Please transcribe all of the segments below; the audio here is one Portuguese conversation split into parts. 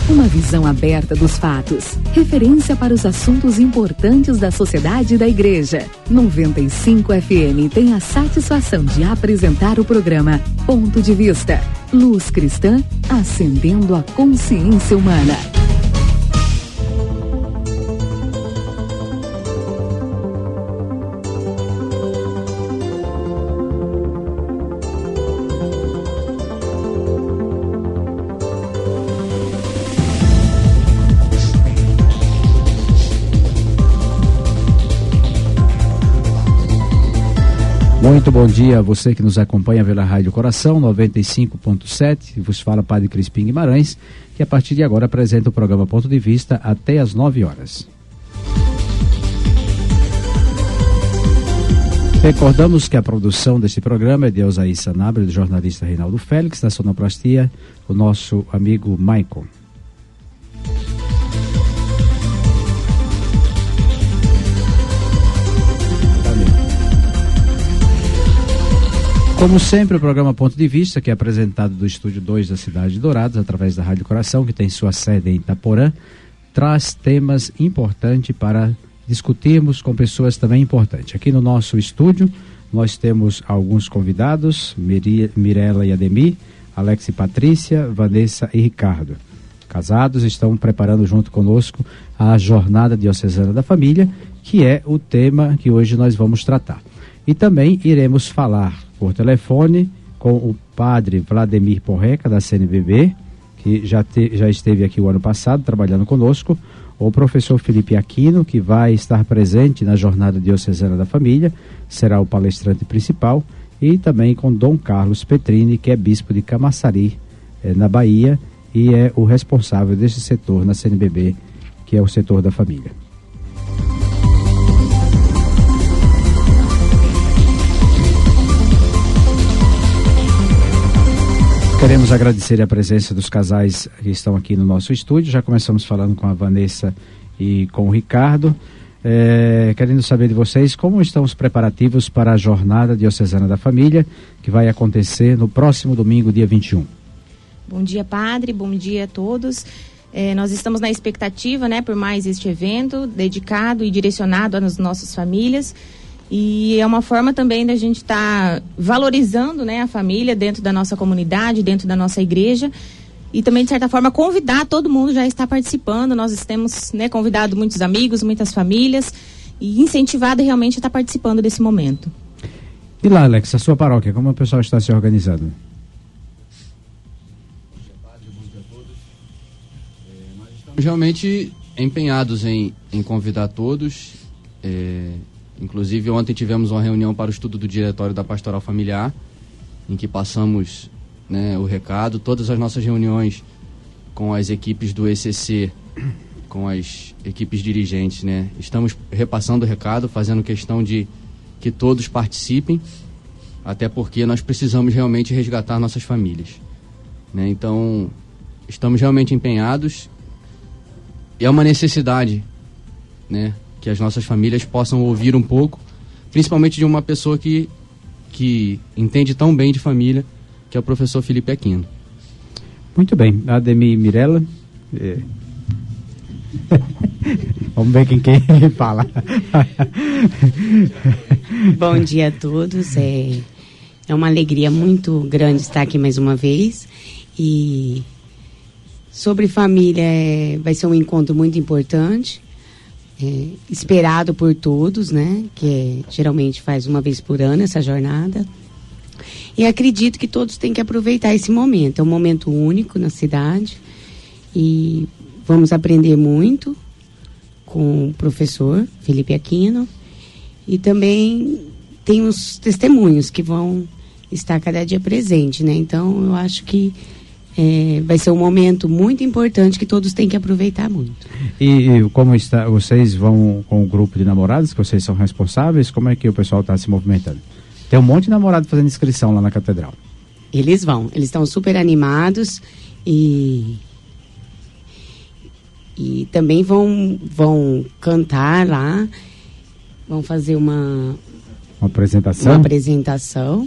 Uma visão aberta dos fatos. Referência para os assuntos importantes da sociedade e da igreja. 95 FM tem a satisfação de apresentar o programa Ponto de Vista. Luz cristã, acendendo a consciência humana. Muito bom dia a você que nos acompanha pela Rádio Coração 95.7, vos fala Padre Crispim Guimarães, que a partir de agora apresenta o programa Ponto de Vista até às 9 horas. Recordamos que a produção deste programa é de Elzaí Sanabria, do jornalista Reinaldo Félix, da sonoplastia, o nosso amigo Maicon. Como sempre, o programa Ponto de Vista, que é apresentado do Estúdio 2 da cidade de Dourados, através da Rádio Coração, que tem sua sede em Itaporã, traz temas importantes para discutirmos com pessoas também importantes. Aqui no nosso estúdio, nós temos alguns convidados, Mirela e Ademir, Alex e Patrícia, Vanessa e Ricardo. Casados, estão preparando junto conosco a Jornada Diocesana da Família, que é o tema que hoje nós vamos tratar. E também iremos falar por telefone com o padre Vladimir Porreca, da CNBB, que já esteve aqui o ano passado trabalhando conosco, o professor Felipe Aquino, que vai estar presente na Jornada Diocesana da Família, será o palestrante principal, e também com Dom Carlos Petrini, que é bispo de Camaçari, na Bahia, e é o responsável desse setor na CNBB, que é o setor da família. Queremos agradecer a presença dos casais que estão aqui no nosso estúdio. Já começamos falando com a Vanessa e com o Ricardo. Querendo saber de vocês como estão os preparativos para a Jornada Diocesana da Família, que vai acontecer no próximo domingo, dia 21. Bom dia, padre. Bom dia a todos. Nós estamos na expectativa, por mais este evento dedicado e direcionado às nossas famílias. E é uma forma também da gente estar valorizando, a família dentro da nossa comunidade, dentro da nossa igreja. E também, de certa forma, convidar todo mundo já está participando. Nós temos convidado muitos amigos, muitas famílias e incentivado realmente a estar participando desse momento. E lá, Alex, a sua paróquia, como o pessoal está se organizando? Nós estamos realmente empenhados em convidar todos. Inclusive, ontem tivemos uma reunião para o estudo do Diretório da Pastoral Familiar, em que passamos o recado. Todas as nossas reuniões com as equipes do ECC, com as equipes dirigentes, estamos repassando o recado, fazendo questão de que todos participem, até porque nós precisamos realmente resgatar nossas famílias. Então, estamos realmente empenhados. E é uma necessidade, que as nossas famílias possam ouvir um pouco, principalmente de uma pessoa que entende tão bem de família, que é o professor Felipe Aquino. Muito bem. Ademir e Mirela. Vamos ver quem fala. Bom dia a todos. É uma alegria muito grande estar aqui mais uma vez. E sobre família, vai ser um encontro muito importante. Esperado por todos, que geralmente faz uma vez por ano essa jornada. E acredito que todos têm que aproveitar esse momento. É um momento único na cidade e vamos aprender muito com o professor Felipe Aquino. E também tem os testemunhos que vão estar cada dia presentes, Então, eu acho que vai ser um momento muito importante que todos têm que aproveitar muito. E como vocês vão com o grupo de namorados, que vocês são responsáveis, como é que o pessoal está se movimentando? Tem um monte de namorado fazendo inscrição lá na catedral. Eles estão super animados e também vão cantar lá, vão fazer uma apresentação.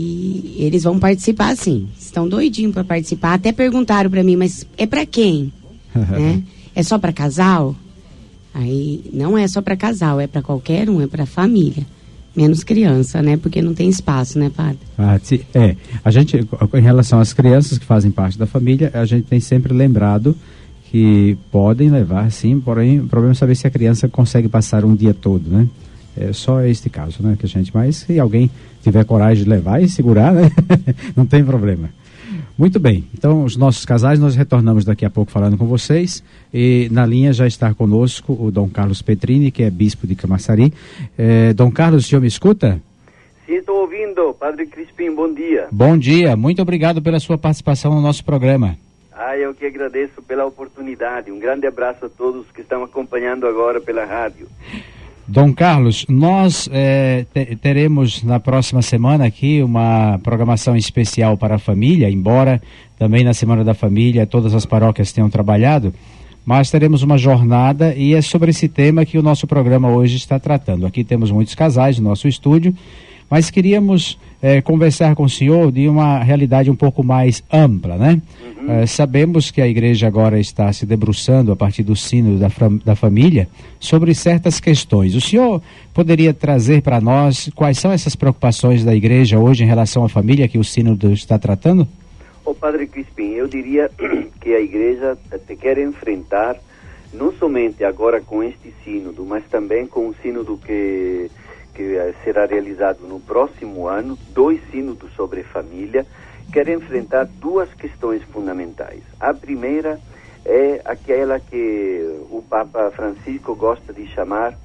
E eles vão participar, sim. Estão doidinhos para participar. Até perguntaram para mim, mas é para quem? né? É só para casal? Aí não é só para casal, é para qualquer um, é para família. Menos criança, né? Porque não tem espaço, né, padre? A gente, em relação às crianças que fazem parte da família, a gente tem sempre lembrado que podem levar, sim, porém o problema é saber se a criança consegue passar um dia todo, né? É só este caso, né, que a gente, mas se alguém tiver coragem de levar e segurar, né, não tem problema. Muito bem, então os nossos casais, nós retornamos daqui a pouco falando com vocês, e na linha já está conosco o Dom Carlos Petrini, que é bispo de Camaçari. Dom Carlos, o senhor me escuta? Sim, estou ouvindo. Padre Crispim, bom dia. Bom dia, muito obrigado pela sua participação no nosso programa. Eu que agradeço pela oportunidade. Um grande abraço a todos que estão acompanhando agora pela rádio. Dom Carlos, nós teremos na próxima semana aqui uma programação especial para a família, embora também na Semana da Família todas as paróquias tenham trabalhado, mas teremos uma jornada e é sobre esse tema que o nosso programa hoje está tratando. Aqui temos muitos casais no nosso estúdio, mas queríamos conversar com o senhor de uma realidade um pouco mais ampla, né? Sabemos que a igreja agora está se debruçando a partir do sínodo da família sobre certas questões. O senhor poderia trazer para nós quais são essas preocupações da igreja hoje em relação à família que o sínodo está tratando? Padre Crispim, eu diria que a igreja quer enfrentar, não somente agora com este sínodo, mas também com o sínodo que será realizado no próximo ano, 2 sínodos sobre família, quer enfrentar 2 questões fundamentais. A primeira é aquela que o Papa Francisco gosta de chamar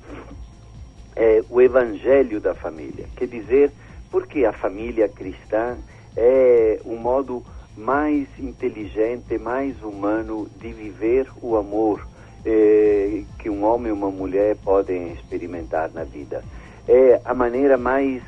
o Evangelho da família. Quer dizer, porque a família cristã é um modo mais inteligente, mais humano de viver o amor que um homem e uma mulher podem experimentar na vida. É a maneira mais,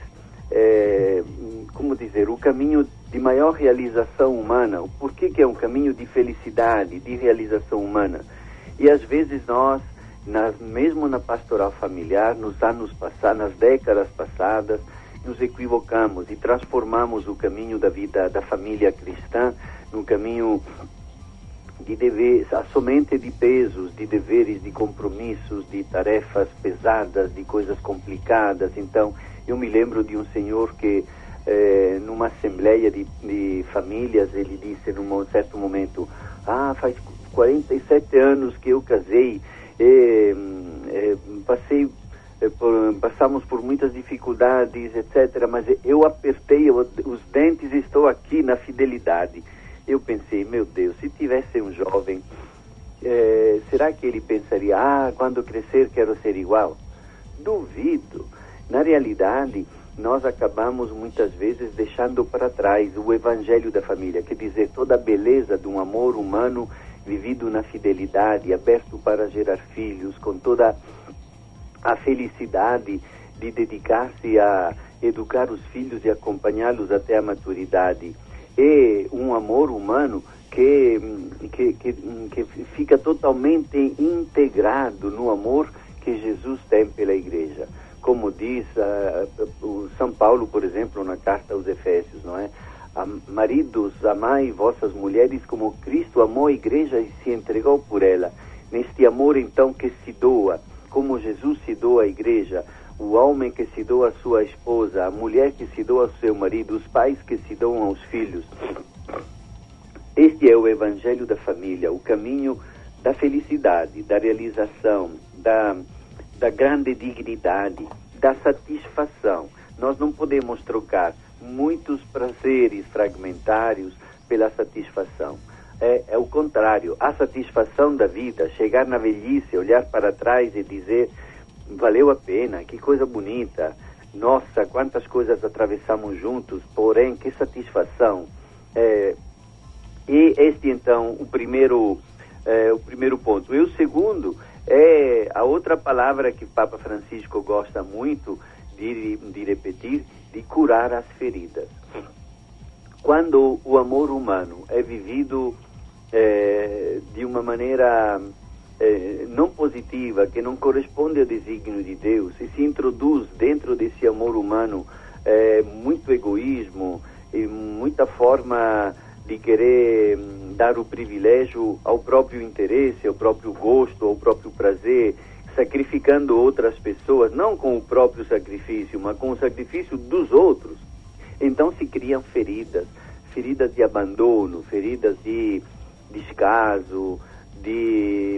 o caminho de maior realização humana. Por que é um caminho de felicidade, de realização humana? E às vezes nós, mesmo na pastoral familiar, nos anos passados, nas décadas passadas, nos equivocamos e transformamos o caminho da vida da família cristã num caminho de deveres, somente de pesos, de deveres, de compromissos, de tarefas pesadas, de coisas complicadas. Então, eu me lembro de um senhor que, numa assembleia de famílias, ele disse num certo momento: faz 47 anos que eu casei, passamos por muitas dificuldades, etc., mas eu apertei os dentes e estou aqui na fidelidade. Eu pensei, meu Deus, se tivesse um jovem, será que ele pensaria, quando crescer quero ser igual? Duvido. Na realidade, nós acabamos muitas vezes deixando para trás o Evangelho da família, quer dizer, toda a beleza de um amor humano vivido na fidelidade, aberto para gerar filhos, com toda a felicidade de dedicar-se a educar os filhos e acompanhá-los até a maturidade. É um amor humano que fica totalmente integrado no amor que Jesus tem pela igreja. Como diz o São Paulo, por exemplo, na carta aos Efésios, não é? Maridos, amai vossas mulheres como Cristo amou a igreja e se entregou por ela. Neste amor, então, que se doa, como Jesus se doa à igreja, o homem que se doa à sua esposa, a mulher que se doa ao seu marido, os pais que se doam aos filhos. Este é o Evangelho da família, o caminho da felicidade, da realização, da grande dignidade, da satisfação. Nós não podemos trocar muitos prazeres fragmentários pela satisfação. É o contrário, a satisfação da vida, chegar na velhice, olhar para trás e dizer: valeu a pena, que coisa bonita, nossa, quantas coisas atravessamos juntos, porém, que satisfação. E este, então, o primeiro ponto. E o segundo é a outra palavra que Papa Francisco gosta muito de repetir, de curar as feridas. Quando o amor humano é vivido de uma maneira não positiva, que não corresponde ao desígnio de Deus, e se introduz dentro desse amor humano muito egoísmo e muita forma de querer dar o privilégio ao próprio interesse, ao próprio gosto, ao próprio prazer, sacrificando outras pessoas, não com o próprio sacrifício, mas com o sacrifício dos outros. Então se criam feridas de abandono, feridas de descaso, de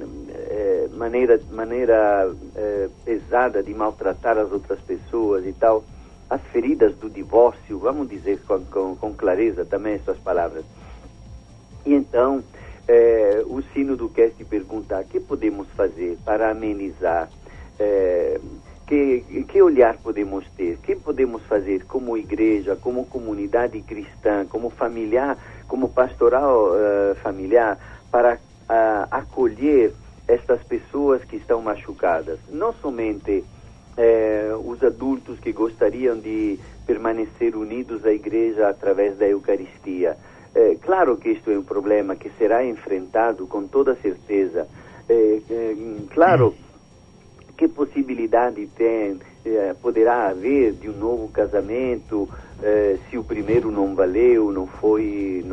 maneira pesada de maltratar as outras pessoas e tal. As feridas do divórcio, vamos dizer com clareza também essas palavras. E então, o Sínodo quer te perguntar: o que podemos fazer para amenizar? Que olhar podemos ter? O que podemos fazer como igreja, como comunidade cristã, como familiar, como pastoral familiar, para acolher estas pessoas que estão machucadas? Não somente os adultos que gostariam de permanecer unidos à igreja através da Eucaristia. Claro que isto é um problema que será enfrentado com toda certeza. Claro, que possibilidade poderá haver de um novo casamento se o primeiro não valeu, não foi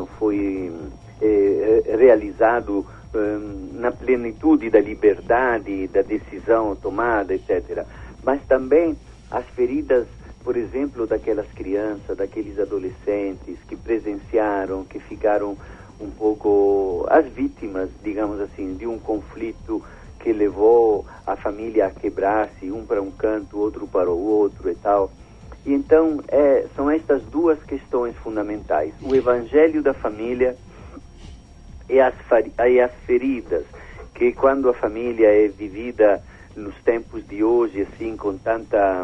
realizado na plenitude da liberdade, da decisão tomada, etc. Mas também as feridas, por exemplo, daquelas crianças, daqueles adolescentes que presenciaram, que ficaram um pouco as vítimas, digamos assim, de um conflito que levou a família a quebrar-se, um para um canto, outro para o outro e tal. E então, são estas duas questões fundamentais: o evangelho da família e as feridas, que quando a família é vivida nos tempos de hoje, assim, com tanta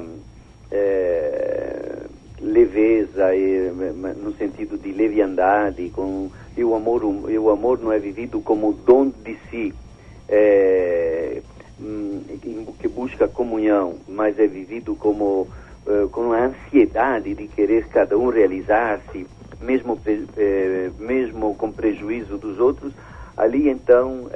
leveza, no sentido de leviandade, e o amor não é vivido como dom de si, que busca comunhão, mas é vivido com a ansiedade de querer cada um realizar-se, mesmo com prejuízo dos outros. Ali então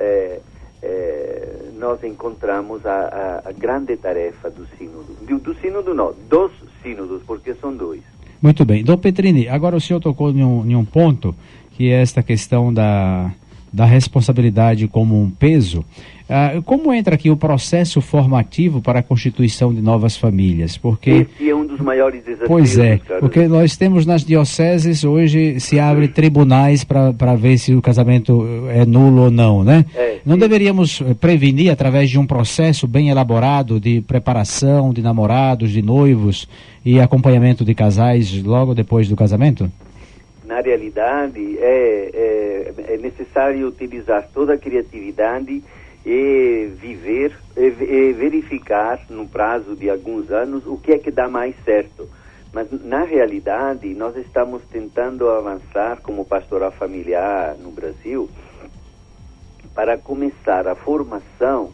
nós encontramos a grande tarefa do sínodo. Dos sínodos, porque são dois. Muito bem. Dom Petrini, agora o senhor tocou em um ponto, que é esta questão da responsabilidade como um peso. Como entra aqui o processo formativo para a constituição de novas famílias? Porque esse é um dos maiores desafios. Pois é, porque nós temos nas dioceses, hoje se abre tribunais para ver se o casamento é nulo ou não, né? Não deveríamos prevenir através de um processo bem elaborado de preparação de namorados, de noivos e acompanhamento de casais logo depois do casamento? Na realidade, é necessário utilizar toda a criatividade e verificar no prazo de alguns anos o que é que dá mais certo. Mas na realidade nós estamos tentando avançar como pastoral familiar no Brasil para começar a formação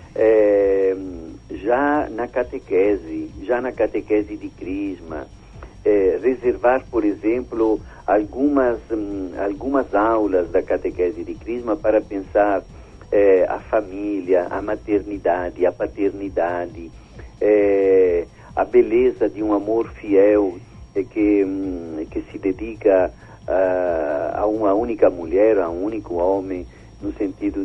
já na catequese de crisma, reservar, por exemplo, algumas aulas da catequese de crisma para pensar a família, a maternidade, a paternidade, a beleza de um amor fiel que se dedica a uma única mulher, a um único homem, no sentido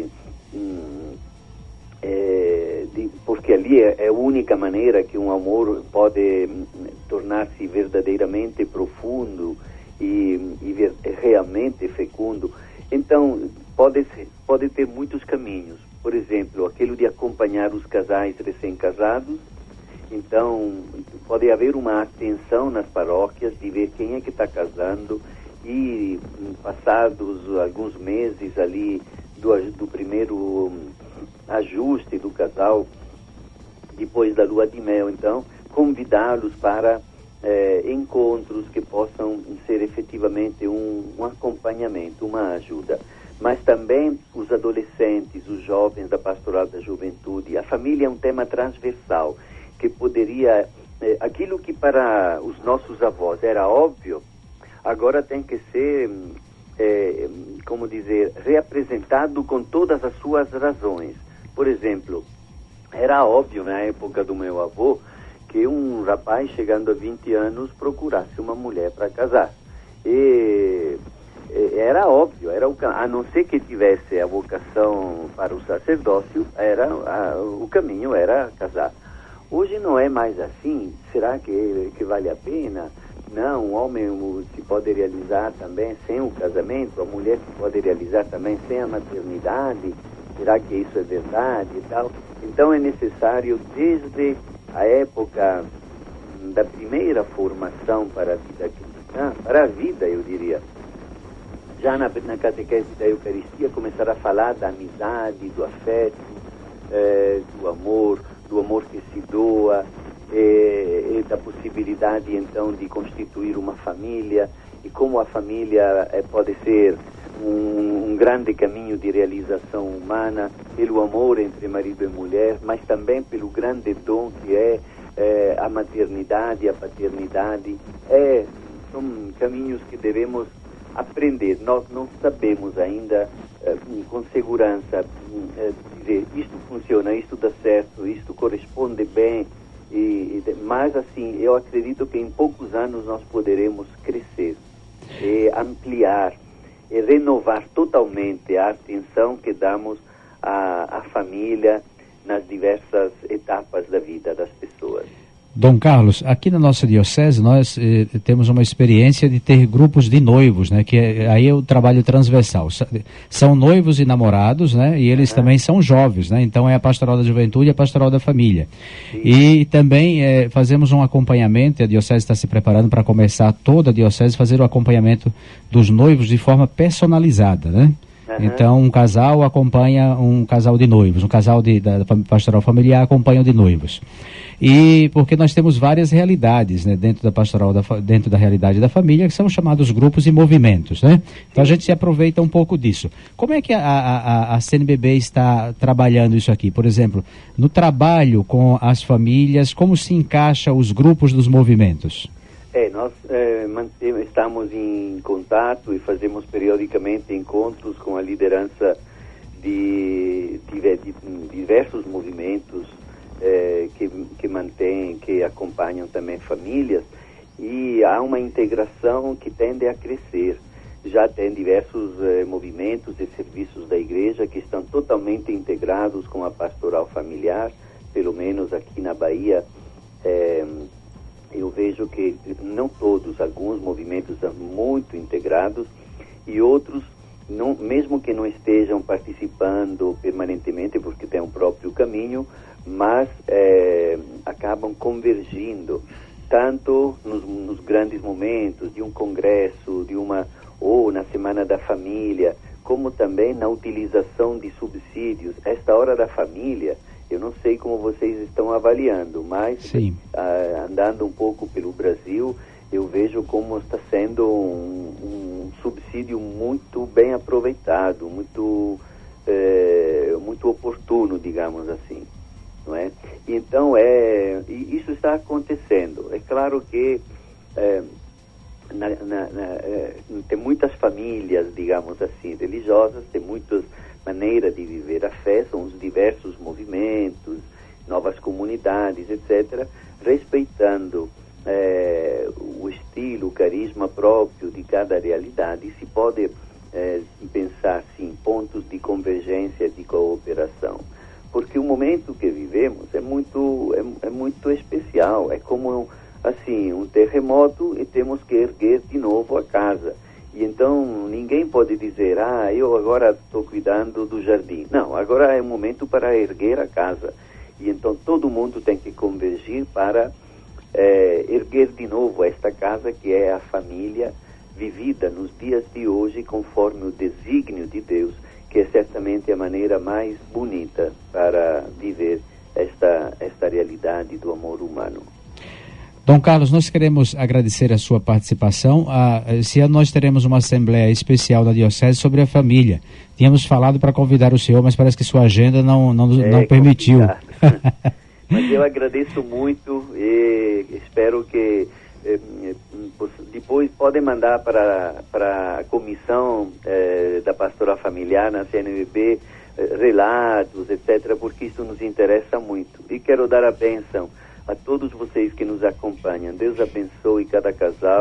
porque ali é a única maneira que um amor pode tornar-se verdadeiramente profundo e realmente fecundo. Então, pode ter muitos caminhos. Por exemplo, aquele de acompanhar os casais recém-casados. Então, pode haver uma atenção nas paróquias de ver quem é que está casando e, passados alguns meses ali do primeiro ajuste do casal, depois da lua de mel, então, convidá-los para encontros que possam ser efetivamente um acompanhamento, uma ajuda. Mas também os adolescentes, os jovens da pastoral da juventude. A família é um tema transversal, que poderia... aquilo que para os nossos avós era óbvio, agora tem que ser, reapresentado com todas as suas razões. Por exemplo, era óbvio na época do meu avô que um rapaz chegando a 20 anos procurasse uma mulher para casar. E era óbvio, a não ser que tivesse a vocação para o sacerdócio, o caminho era casar. Hoje não é mais assim. Será que vale a pena? Não, o homem se pode realizar também sem o casamento, a mulher se pode realizar também sem a maternidade. Será que isso é verdade e tal? Então é necessário, desde a época da primeira formação para a vida cristã, para a vida, eu diria, já na catequese da Eucaristia, começar a falar da amizade, do afeto, do amor que se doa, e da possibilidade, então, de constituir uma família, e como a família pode ser um grande caminho de realização humana, pelo amor entre marido e mulher, mas também pelo grande dom que é a maternidade, a paternidade. São caminhos que devemos aprender. Nós não sabemos ainda com segurança dizer isto funciona, isto dá certo, isto corresponde bem, mas assim, eu acredito que em poucos anos nós poderemos crescer, ampliar e renovar totalmente a atenção que damos à família nas diversas etapas da vida das pessoas. Dom Carlos, aqui na nossa diocese nós temos uma experiência de ter grupos de noivos, né? Que aí é o trabalho transversal. São noivos e namorados, né? E eles também são jovens, né? Então é a pastoral da juventude e a pastoral da família. Sim. E também fazemos um acompanhamento, a diocese está se preparando para começar, toda a diocese, fazer o acompanhamento dos noivos de forma personalizada, né? Então um casal acompanha um casal de noivos, um casal da pastoral familiar acompanha o de noivos. E porque nós temos várias realidades, né, dentro da pastoral, dentro da realidade da família, que são chamados grupos e movimentos, né? Então a gente se aproveita um pouco disso. Como é que a CNBB está trabalhando isso aqui? Por exemplo, no trabalho com as famílias, como se encaixa os grupos dos movimentos? Nós estamos em contato e fazemos periodicamente encontros com a liderança de diversos movimentos que acompanham também famílias, e há uma integração que tende a crescer. Já tem diversos movimentos e serviços da igreja que estão totalmente integrados com a pastoral familiar, pelo menos aqui na Bahia. Eu vejo que não todos, alguns movimentos são muito integrados e outros, não, mesmo que não estejam participando permanentemente porque tem um próprio caminho, mas acabam convergindo, tanto nos grandes momentos de um congresso, ou na Semana da Família, como também na utilização de subsídios. Esta hora da família, eu não sei como vocês estão avaliando, mas andando um pouco pelo Brasil, eu vejo como está sendo um subsídio muito bem aproveitado, muito oportuno, digamos assim, não é? Então, isso está acontecendo. É claro que tem muitas famílias, digamos assim, religiosas, tem muitas maneiras de viver a fé, são os diversos movimentos, novas comunidades, etc., respeitando o estilo, o carisma próprio de cada realidade. E se pode pensar, sim, pontos de convergência, de cooperação. Porque o momento que vivemos é muito especial, é como assim, um terremoto e temos que erguer de novo a casa. E então ninguém pode dizer, eu agora estou cuidando do jardim. Não, agora é o momento para erguer a casa. E então todo mundo tem que convergir para erguer de novo esta casa, que é a família vivida nos dias de hoje conforme o desígnio de Deus, que é certamente a maneira mais bonita para viver esta realidade do amor humano. Dom Carlos, nós queremos agradecer a sua participação. Esse ano nós teremos uma assembleia especial da Diocese sobre a família. Tínhamos falado para convidar o senhor, mas parece que sua agenda não permitiu. Mas eu agradeço muito e espero que depois podem mandar para a comissão da Pastoral Familiar na CNBB relatos, etc., porque isso nos interessa muito. E quero dar a bênção a todos vocês que nos acompanham. Deus abençoe cada casal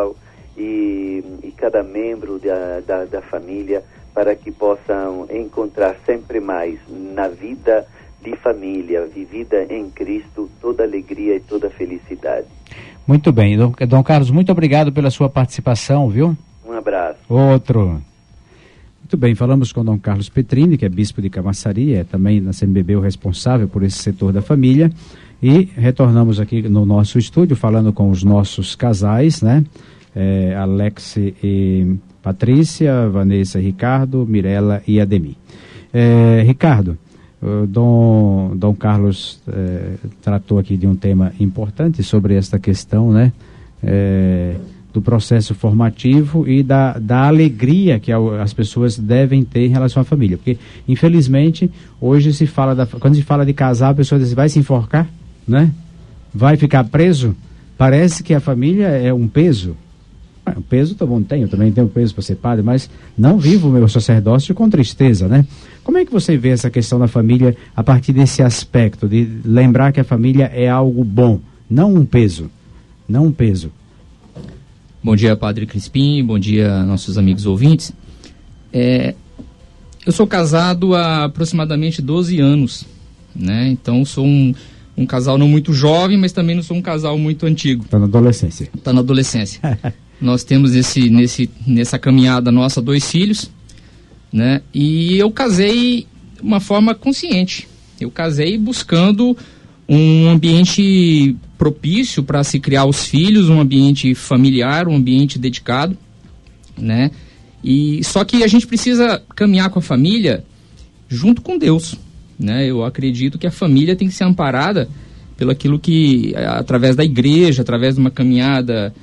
e cada membro da família, para que possam encontrar sempre mais na vida de família vivida em Cristo toda alegria e toda felicidade. Muito bem, Dom Carlos, muito obrigado pela sua participação, viu? Um abraço. Outro. Muito bem, falamos com Dom Carlos Petrini, que é bispo de Camaçari, é também na CNBB o responsável por esse setor da família, e retornamos aqui no nosso estúdio falando com os nossos casais, né? Alex e Patrícia, Vanessa e Ricardo, Mirela e Ademir. Ricardo, Dom Carlos tratou aqui de um tema importante sobre esta questão, né? Do processo formativo e da alegria que as pessoas devem ter em relação à família, porque infelizmente hoje quando se fala de casar, a pessoa diz, vai se enforcar, né? Vai ficar preso? Parece que a família é um peso. O peso todo mundo tem, eu também tenho peso para ser padre, mas não vivo o meu sacerdócio com tristeza, né? Como é que você vê essa questão da família a partir desse aspecto, de lembrar que a família é algo bom, não um peso, não um peso? Bom dia, Padre Crispim, bom dia, nossos amigos ouvintes. Eu sou casado há aproximadamente 12 anos, né? Então sou um casal não muito jovem, mas também não sou um casal muito antigo. Está na adolescência. Está na adolescência. Nós temos nessa caminhada nossa 2 filhos, né? E eu casei de uma forma consciente. Eu casei buscando um ambiente propício para se criar os filhos, um ambiente familiar, um ambiente dedicado, né? E só que a gente precisa caminhar com a família junto com Deus, né? Eu acredito que a família tem que ser amparada pelo aquilo que, através da igreja, através de uma caminhada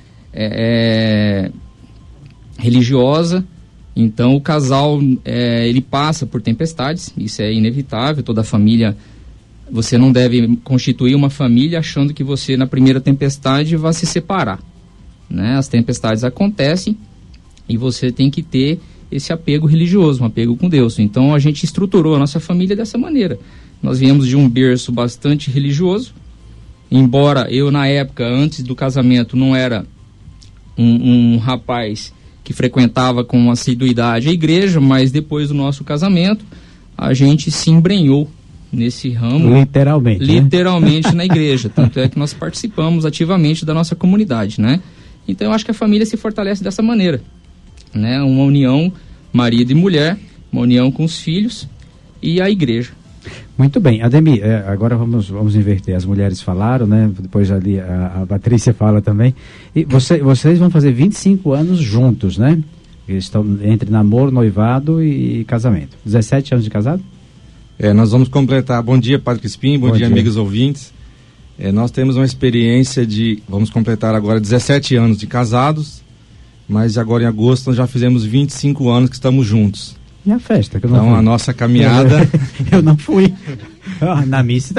religiosa. Então o casal ele passa por tempestades, isso é inevitável. Toda família, você não deve constituir uma família achando que você na primeira tempestade vai se separar, né? As tempestades acontecem e você tem que ter esse apego religioso, um apego com Deus. Então a gente estruturou a nossa família dessa maneira. Nós viemos de um berço bastante religioso, embora eu na época, antes do casamento, não era um rapaz que frequentava com assiduidade a igreja, mas depois do nosso casamento a gente se embrenhou nesse ramo, literalmente, né? Na igreja, tanto é que nós participamos ativamente da nossa comunidade, né? Então eu acho que a família se fortalece dessa maneira, né? Uma união marido e mulher, uma união com os filhos e a igreja. Muito bem, Ademir, agora vamos inverter. As mulheres falaram, né? Depois ali a Patrícia fala também. E vocês vão fazer 25 anos juntos, né? Eles estão entre namoro, noivado e casamento. 17 anos de casado? Nós vamos completar. Bom dia, Padre Crispim, bom dia, amigos ouvintes. Nós temos uma experiência vamos completar agora 17 anos de casados, mas agora em agosto nós já fizemos 25 anos que estamos juntos. E a festa? Que eu não fui. A nossa caminhada... Eu não fui. Na missa...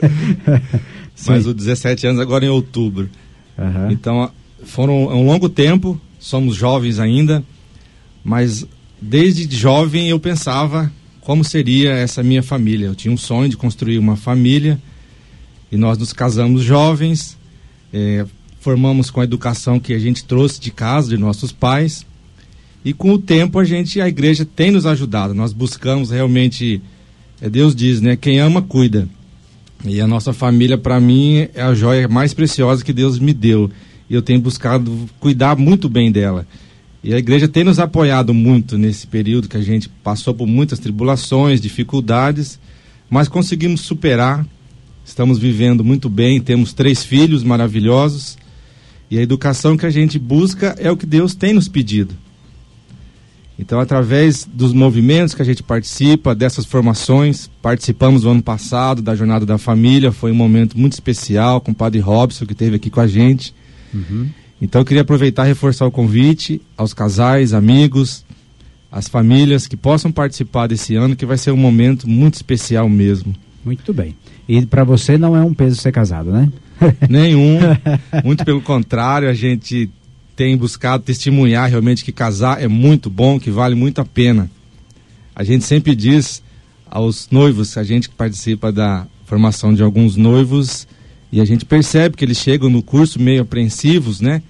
Mas os 17 anos agora em outubro. Uhum. Então, foram um longo tempo, somos jovens ainda, mas desde jovem eu pensava como seria essa minha família. Eu tinha um sonho de construir uma família e nós nos casamos jovens, formamos com a educação que a gente trouxe de casa, de nossos pais, e com o tempo a igreja tem nos ajudado. Nós buscamos realmente, Deus diz, né? Quem ama, cuida. E a nossa família, para mim, é a joia mais preciosa que Deus me deu. E eu tenho buscado cuidar muito bem dela. E a igreja tem nos apoiado muito nesse período que a gente passou por muitas tribulações, dificuldades, mas conseguimos superar. Estamos vivendo muito bem, temos 3 filhos maravilhosos. E a educação que a gente busca é o que Deus tem nos pedido. Então, através dos movimentos que a gente participa, dessas formações, participamos no ano passado da Jornada da Família, foi um momento muito especial com o Padre Robson, que esteve aqui com a gente. Uhum. Então, eu queria aproveitar e reforçar o convite aos casais, amigos, às famílias que possam participar desse ano, que vai ser um momento muito especial mesmo. Muito bem. E para você não é um peso ser casado, né? Nenhum, muito pelo contrário, a gente tem buscado testemunhar realmente que casar é muito bom, que vale muito a pena. A gente sempre diz aos noivos, a gente que participa da formação de alguns noivos, e a gente percebe que eles chegam no curso meio apreensivos, né?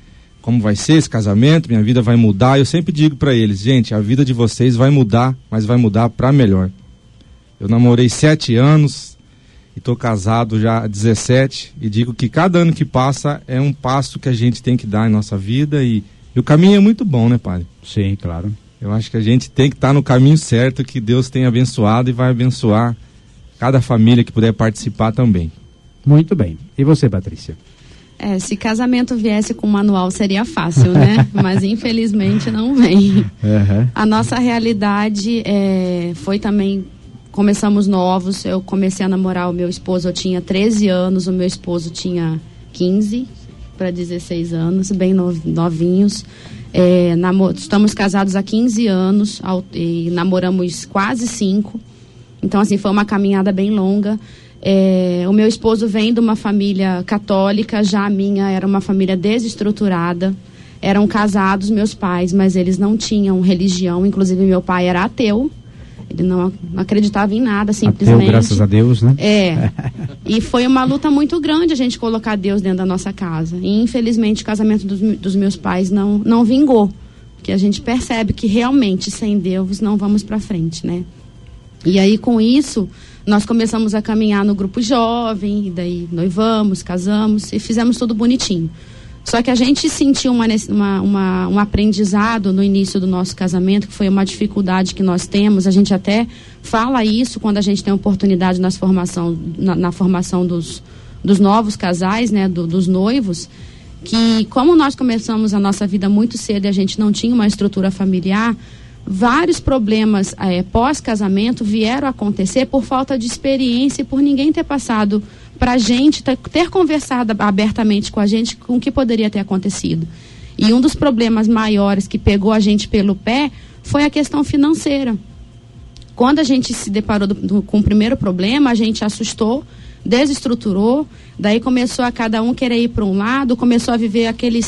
como vai ser esse casamento, minha vida vai mudar. Eu sempre digo para eles, gente, a vida de vocês vai mudar, mas vai mudar para melhor. Eu namorei 7 anos e estou casado já há 17 e digo que cada ano que passa é um passo que a gente tem que dar em nossa vida e o caminho é muito bom, né, padre? Sim, claro. Eu acho que a gente tem que estar no caminho certo, que Deus tem abençoado e vai abençoar cada família que puder participar também. Muito bem. E você, Patrícia? Se casamento viesse com manual seria fácil, né? Mas infelizmente não vem. Uhum. A nossa realidade foi também, começamos novos, eu comecei a namorar o meu esposo, eu tinha 13 anos, o meu esposo tinha 15 para 16 anos, bem novinhos. Estamos casados há 15 anos e namoramos quase 5. Então, assim, foi uma caminhada bem longa. O meu esposo vem de uma família católica, já a minha era uma família desestruturada. Eram casados meus pais, mas eles não tinham religião. Inclusive, meu pai era ateu. Ele não acreditava em nada, simplesmente. Ateu, graças a Deus, né? E foi uma luta muito grande a gente colocar Deus dentro da nossa casa. E, infelizmente, o casamento dos meus pais não vingou. Porque a gente percebe que, realmente, sem Deus, não vamos para frente, né? E aí, com isso, nós começamos a caminhar no grupo jovem, e daí noivamos, casamos e fizemos tudo bonitinho. Só que a gente sentiu um aprendizado no início do nosso casamento, que foi uma dificuldade que nós temos. A gente até fala isso quando a gente tem oportunidade na formação dos novos casais, né, dos noivos, que como nós começamos a nossa vida muito cedo e a gente não tinha uma estrutura familiar, vários problemas pós-casamento vieram a acontecer por falta de experiência e por ninguém ter passado para a gente, ter conversado abertamente com a gente com o que poderia ter acontecido. E um dos problemas maiores que pegou a gente pelo pé foi a questão financeira. Quando a gente se deparou com o primeiro problema, a gente assustou, desestruturou, daí começou a cada um querer ir para um lado, começou a viver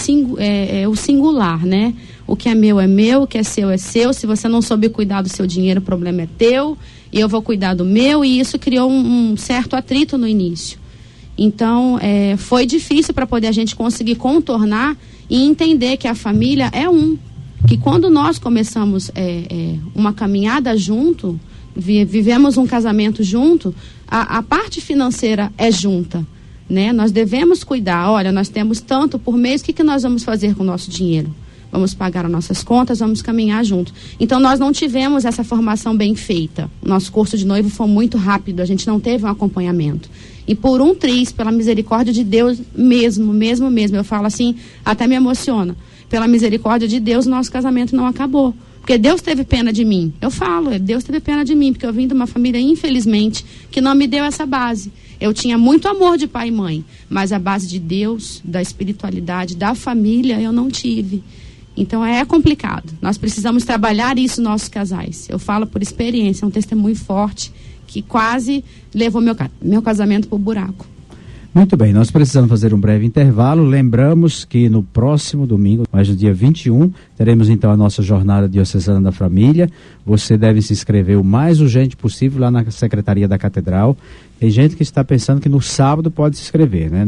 o singular, né? O que é meu, o que é seu, se você não soube cuidar do seu dinheiro, o problema é teu, e eu vou cuidar do meu, e isso criou um certo atrito no início. Então, foi difícil para poder a gente conseguir contornar e entender que a família é que quando nós começamos uma caminhada junto, vivemos um casamento junto, a parte financeira é junta, né? Nós devemos cuidar, olha, nós temos tanto por mês, o que nós vamos fazer com o nosso dinheiro? Vamos pagar as nossas contas, vamos caminhar junto. Então, nós não tivemos essa formação bem feita. O nosso curso de noivo foi muito rápido, a gente não teve um acompanhamento. E por um triz, pela misericórdia de Deus, mesmo, eu falo assim, até me emociona. Pela misericórdia de Deus, o nosso casamento não acabou. Porque Deus teve pena de mim. Eu falo, Deus teve pena de mim, porque eu vim de uma família, infelizmente, que não me deu essa base. Eu tinha muito amor de pai e mãe, mas a base de Deus, da espiritualidade, da família, eu não tive. Então é complicado. Nós precisamos trabalhar isso nos nossos casais. Eu falo por experiência, é um testemunho forte que quase levou meu casamento para o buraco. Muito bem, nós precisamos fazer um breve intervalo. Lembramos que no próximo domingo, mas no dia 21, teremos então a nossa jornada diocesana da família. Você deve se inscrever o mais urgente possível lá na Secretaria da Catedral. Tem gente que está pensando que no sábado pode se inscrever, né?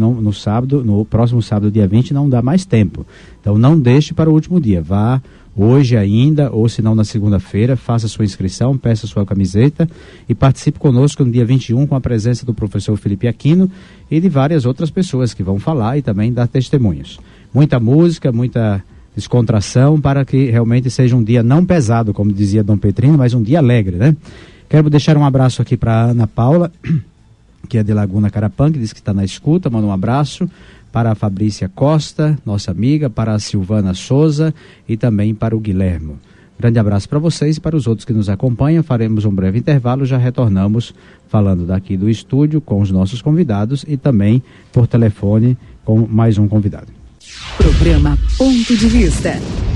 No próximo sábado, dia 20, não dá mais tempo. Então não deixe para o último dia. Vá hoje ainda, ou se não na segunda-feira, faça sua inscrição, peça sua camiseta e participe conosco no dia 21 com a presença do professor Felipe Aquino e de várias outras pessoas que vão falar e também dar testemunhos. Muita música, muita descontração para que realmente seja um dia não pesado, como dizia Dom Petrino, mas um dia alegre, né? Quero deixar um abraço aqui para a Ana Paula, que é de Laguna Carapã, que diz que está na escuta, manda um abraço. Para a Fabrícia Costa, nossa amiga, para a Silvana Souza e também para o Guilherme. Grande abraço para vocês e para os outros que nos acompanham. Faremos um breve intervalo, já retornamos falando daqui do estúdio com os nossos convidados e também por telefone com mais um convidado. Programa Ponto de Vista.